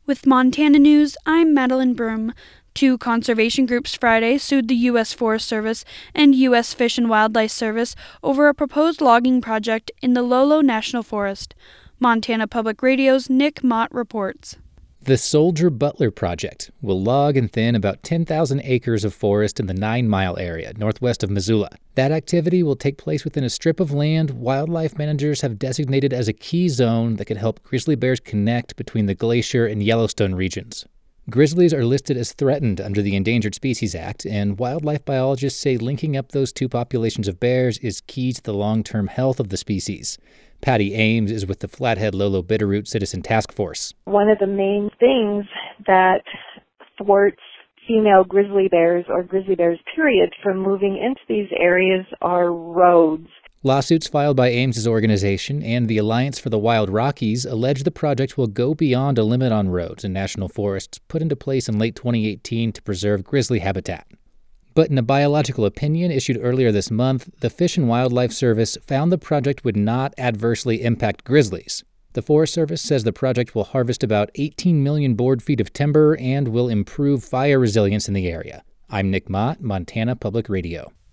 With Montana News, I'm Madeline Broom. Two conservation groups Friday sued the U.S. Forest Service and U.S. Fish and Wildlife Service over a proposed logging project in the Lolo National Forest. Montana Public Radio's Nick Mott reports. The Soldier Butler Project will log and thin about 10,000 acres of forest in the 9 Mile area northwest of Missoula. That activity will take place within a strip of land wildlife managers have designated as a key zone that could help grizzly bears connect between the Glacier and Yellowstone regions. Grizzlies are listed as threatened under the Endangered Species Act, and wildlife biologists say linking up those two populations of bears is key to the long-term health of the species. Patty Ames is with the Flathead Lolo Bitterroot Citizen Task Force. One of the main things that thwarts female grizzly bears, or grizzly bears period, from moving into these areas are roads. Lawsuits filed by Ames's organization and the Alliance for the Wild Rockies allege the project will go beyond a limit on roads in national forests put into place in late 2018 to preserve grizzly habitat. But in a biological opinion issued earlier this month, the Fish and Wildlife Service found the project would not adversely impact grizzlies. The Forest Service says the project will harvest about 18 million board feet of timber and will improve fire resilience in the area. I'm Nick Mott, Montana Public Radio.